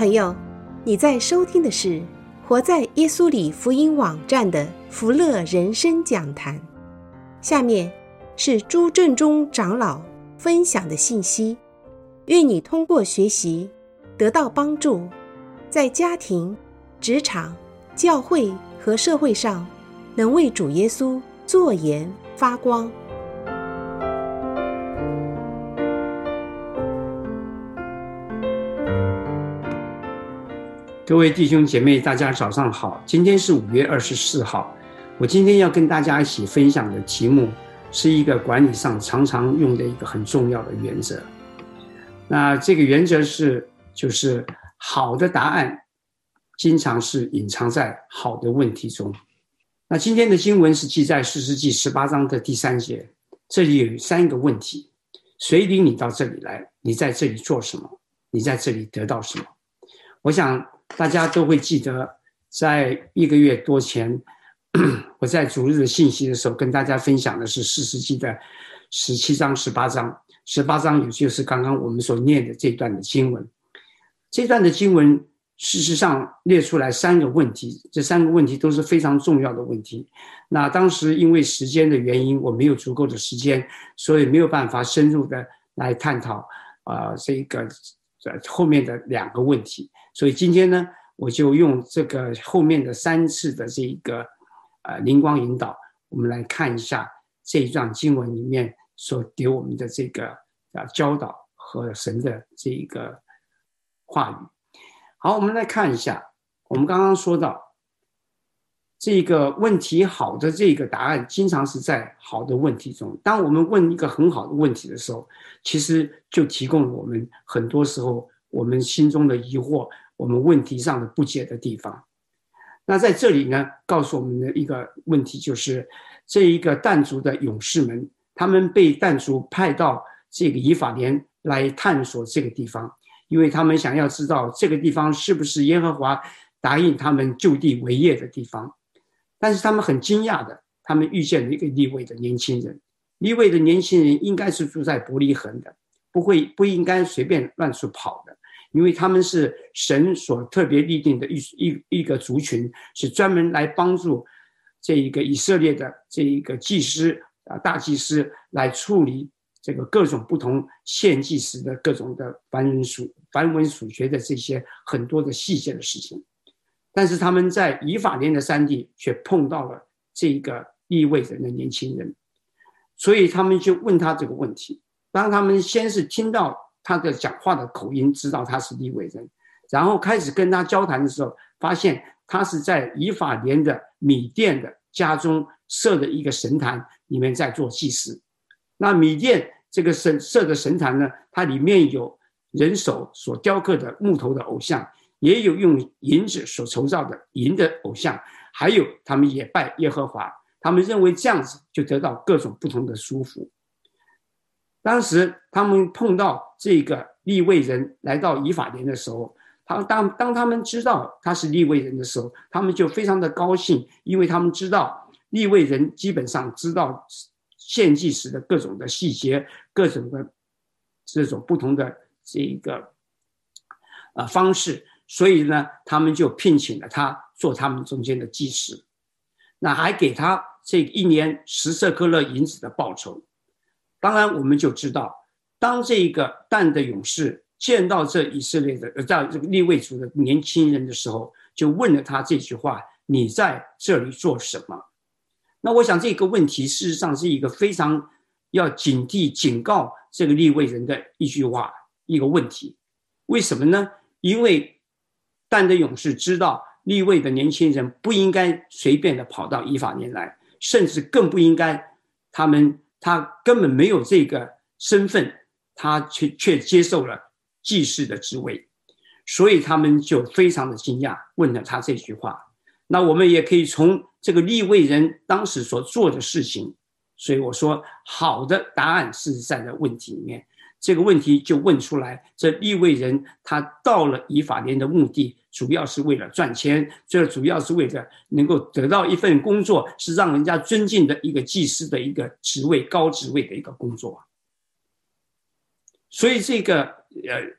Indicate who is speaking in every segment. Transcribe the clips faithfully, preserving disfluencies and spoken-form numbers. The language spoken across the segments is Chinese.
Speaker 1: 朋友，你在收听的是活在耶稣里福音网站的福乐人生讲坛。下面是朱正忠长老分享的信息，愿你通过学习得到帮助，在家庭、职场、教会和社会上能为主耶稣作盐发光。
Speaker 2: 各位弟兄姐妹，大家早上好。今天是五月二十四号，我今天要跟大家一起分享的题目是一个管理上常常用的一个很重要的原则。那这个原则是，就是好的答案经常是隐藏在好的问题中。那今天的经文是记在士师记十八章的第三节，这里有三个问题：谁领你到这里来？你在这里做什么？你在这里得到什么？我想大家都会记得，在一个月多前，我在主日的信息的时候，跟大家分享的是士师记的十七章、十八章。十八章也就是刚刚我们所念的这段的经文。这段的经文事实上列出来三个问题，这三个问题都是非常重要的问题。那当时因为时间的原因，我没有足够的时间，所以没有办法深入的来探讨呃这个后面的两个问题。所以今天呢，我就用这个后面的三次的这个呃灵光引导，我们来看一下这一段经文里面所给我们的这个呃教导和神的这一个话语。好，我们来看一下，我们刚刚说到这个问题好的这个答案经常是在好的问题中。当我们问一个很好的问题的时候，其实就提供了我们很多时候我们心中的疑惑，我们问题上的不解的地方。那在这里呢，告诉我们的一个问题就是，这一个但族的勇士们，他们被但族派到这个以法莲来探索这个地方，因为他们想要知道这个地方是不是耶和华答应他们就地为业的地方。但是他们很惊讶的，他们遇见了一个利未的年轻人。利未的年轻人应该是住在伯利恒的，不会不应该随便乱处跑的，因为他们是神所特别立定的一一一个族群，是专门来帮助这一个以色列的这一个祭司啊大祭司来处理这个各种不同献祭时的各种的繁文属繁文属学的这些很多的细节的事情。但是他们在以法莲的山地却碰到了这个利未人的年轻人，所以他们就问他这个问题。当他们先是听到他的讲话的口音，知道他是利未人，然后开始跟他交谈的时候，发现他是在以法莲的米甸的家中设的一个神坛里面在做祭祀。那米甸这个神设的神坛呢，它里面有人手所雕刻的木头的偶像，也有用银子所筹造的银的偶像，还有他们也拜耶和华，他们认为这样子就得到各种不同的舒服。当时他们碰到这个利未人来到以法莲的时候，当当他们知道他是利未人的时候，他们就非常的高兴，因为他们知道利未人基本上知道献祭时的各种的细节，各种的这种不同的这个呃方式，所以呢，他们就聘请了他做他们中间的祭司，那还给他这一年十舍客勒银子的报酬。当然，我们就知道，当这个但的勇士见到这以色列的呃，在这个利未族的年轻人的时候，就问了他这句话：“你在这里做什么？”那我想这个问题事实上是一个非常要警惕、警告这个利未人的一句话，一个问题。为什么呢？因为但的勇士知道利未的年轻人不应该随便的跑到以法莲来，甚至更不应该他们他根本没有这个身份，他却却接受了祭司的职位，所以他们就非常的惊讶，问了他这句话。那我们也可以从这个利未人当时所做的事情，所以我说好的答案是在这问题里面。这个问题就问出来，这利未人他到了以法莲的目的主要是为了赚钱，这主要是为了能够得到一份工作，是让人家尊敬的一个祭司的一个职位，高职位的一个工作。所以这个呃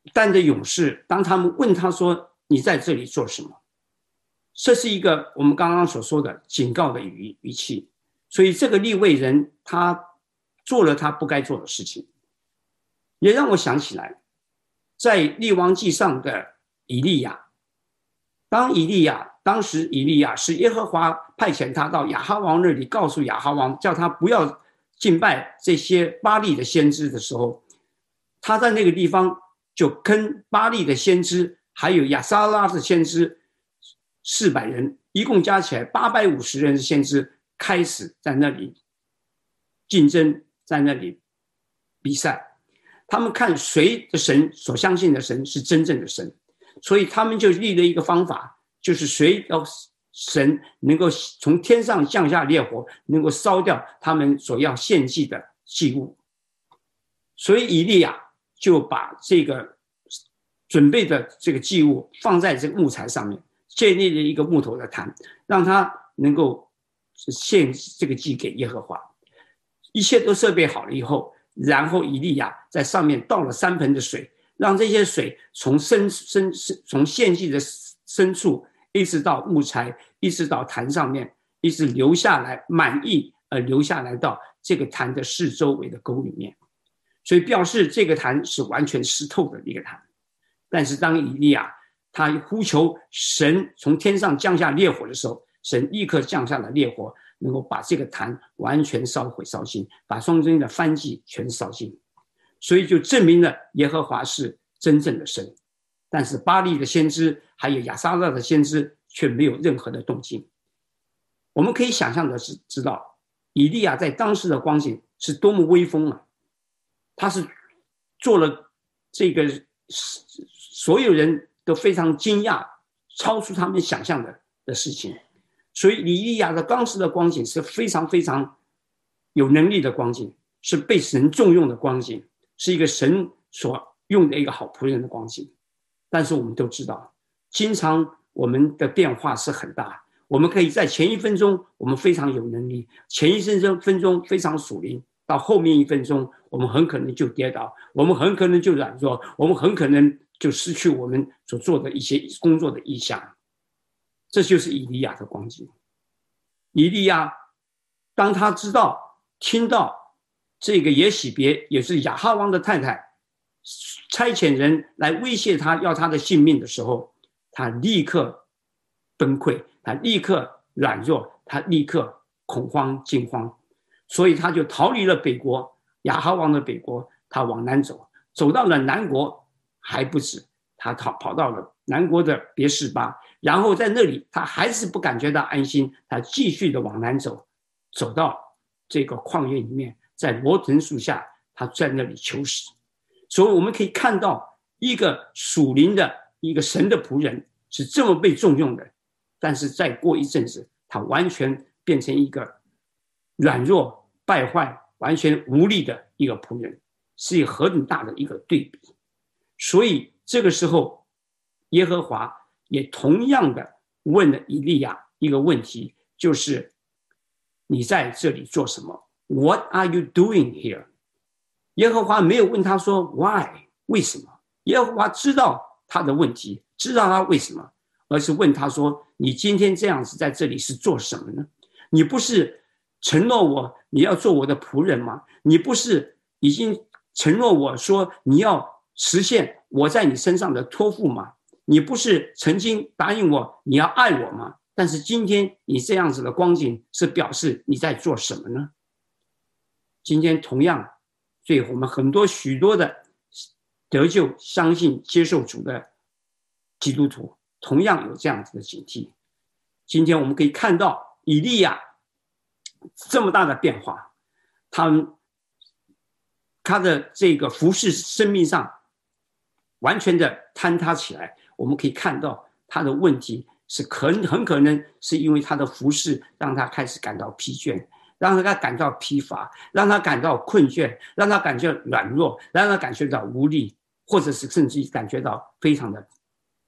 Speaker 2: 丹的勇士，当他们问他说你在这里做什么，这是一个我们刚刚所说的警告的语语气。所以这个利未人他做了他不该做的事情，也让我想起来在列王记上的以利亚。当以利亚当时以利亚是耶和华派遣他到亚哈王那里，告诉亚哈王叫他不要敬拜这些巴力的先知的时候，他在那个地方就跟巴力的先知还有亚撒拉的先知四百人，一共加起来八百五十人的先知开始在那里竞争，在那里比赛。他们看谁的神所相信的神是真正的神，所以他们就立了一个方法，就是谁要神能够从天上降下烈火，能够烧掉他们所要献祭的祭物。所以以利亚就把这个准备的这个祭物放在这个木材上面，建立了一个木头的坛，让他能够献这个祭给耶和华。一切都设备好了以后，然后以利亚在上面倒了三盆的水，让这些水从深深从献祭的深处一直到木材，一直到坛上面，一直流下来，满溢而流下来到这个坛的四周围的沟里面。所以表示这个坛是完全湿透的一个坛。但是当以利亚他呼求神从天上降下烈火的时候，神立刻降下了烈火，能够把这个坛完全烧毁烧尽，把中间的燔祭全烧尽。所以就证明了耶和华是真正的神。但是巴力的先知还有亚撒拉的先知却没有任何的动静。我们可以想象的是知道以利亚在当时的光景是多么威风啊！他是做了这个所有人都非常惊讶，超出他们想象 的, 的事情。所以以利亚的当时的光景是非常非常有能力的光景，是被神重用的光景，是一个神所用的一个好仆人的光景。但是我们都知道，经常我们的变化是很大，我们可以在前一分钟我们非常有能力，前一分钟非常属灵，到后面一分钟我们很可能就跌倒，我们很可能就软弱，我们很可能就失去我们所做的一些工作的意向。这就是以利亚的光景。以利亚当他知道听到这个耶洗别也是亚哈王的太太差遣人来威胁他要他的性命的时候，他立刻崩溃，他立刻软弱，他立刻恐慌惊慌。所以他就逃离了北国，亚哈王的北国，他往南走，走到了南国还不止，他跑到了南国的别是巴，然后在那里他还是不感觉到安心，他继续的往南走，走到这个旷野里面，在罗藤树下，他在那里求死。所以我们可以看到一个属灵的一个神的仆人是这么被重用的，但是再过一阵子他完全变成一个软弱败坏完全无力的一个仆人，是一个何等大的一个对比。所以这个时候耶和华也同样的问了以利亚一个问题，就是你在这里做什么？ What are you doing here？ 耶和华没有问他说 Why？ 为什么？耶和华知道他的问题，知道他为什么，而是问他说你今天这样子在这里是做什么呢？你不是承诺我你要做我的仆人吗？你不是已经承诺我说你要实现我在你身上的托付吗？你不是曾经答应我你要爱我吗？但是今天你这样子的光景是表示你在做什么呢？今天同样对我们很多许多的得救相信接受主的基督徒同样有这样子的警惕。今天我们可以看到以利亚这么大的变化，他他的这个服事生命上完全的坍塌起来。我们可以看到他的问题是可很可能是因为他的服事让他开始感到疲倦，让他感到疲乏，让他感到困倦，让他感觉软弱，让他感觉到无力，或者是甚至感觉到非常的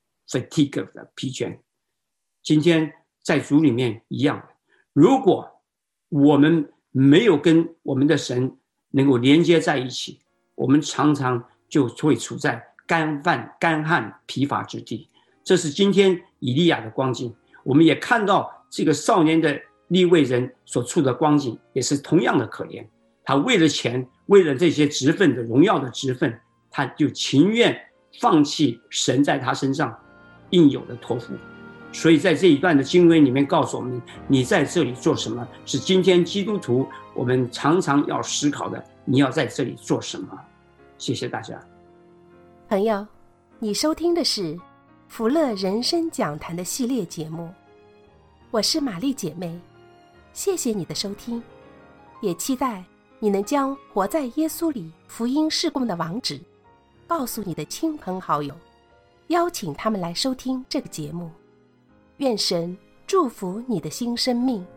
Speaker 2: fatigue 的疲倦。今天在主里面一样的，如果我们没有跟我们的神能够连接在一起，我们常常就会处在干旱干旱疲乏之地。这是今天以利亚的光景。我们也看到这个少年的利未人所处的光景也是同样的可怜。他为了钱，为了这些职分的荣耀的职分，他就情愿放弃神在他身上应有的托付。所以在这一段的经文里面告诉我们，你在这里做什么，是今天基督徒我们常常要思考的，你要在这里做什么。谢谢大家。
Speaker 1: 朋友，你收听的是福乐人生讲坛的系列节目，我是玛丽姐妹，谢谢你的收听，也期待你能将活在耶稣里福音事工的网址告诉你的亲朋好友，邀请他们来收听这个节目。愿神祝福你的新生命。